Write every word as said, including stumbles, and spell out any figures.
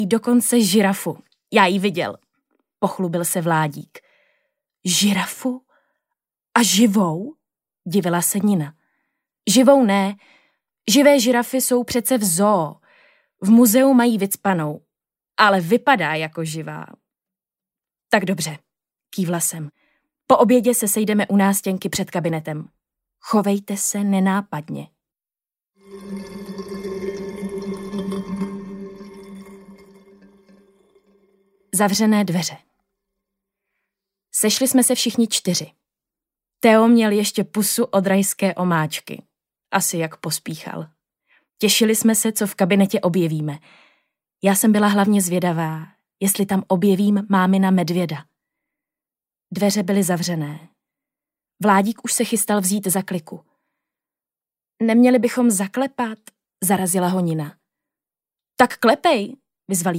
dokonce žirafu. Já ji viděl. Pochlubil se Vládík. Žirafu? A živou? Divila se Nina. Živou ne. Živé žirafy jsou přece v zoo. V muzeu mají vycpanou. Ale vypadá jako živá. Tak dobře, kývla jsem. Po obědě se sejdeme u nástěnky před kabinetem. Chovejte se nenápadně. Zavřené dveře. Sešli jsme se všichni čtyři. Theo měl ještě pusu od rajské omáčky. Asi jak pospíchal. Těšili jsme se, co v kabinetě objevíme. Já jsem byla hlavně zvědavá, jestli tam objevím mámina medvěda. Dveře byly zavřené. Vládík už se chystal vzít za kliku. Neměli bychom zaklepat, zarazila ho Nina. Tak klepej, vyzval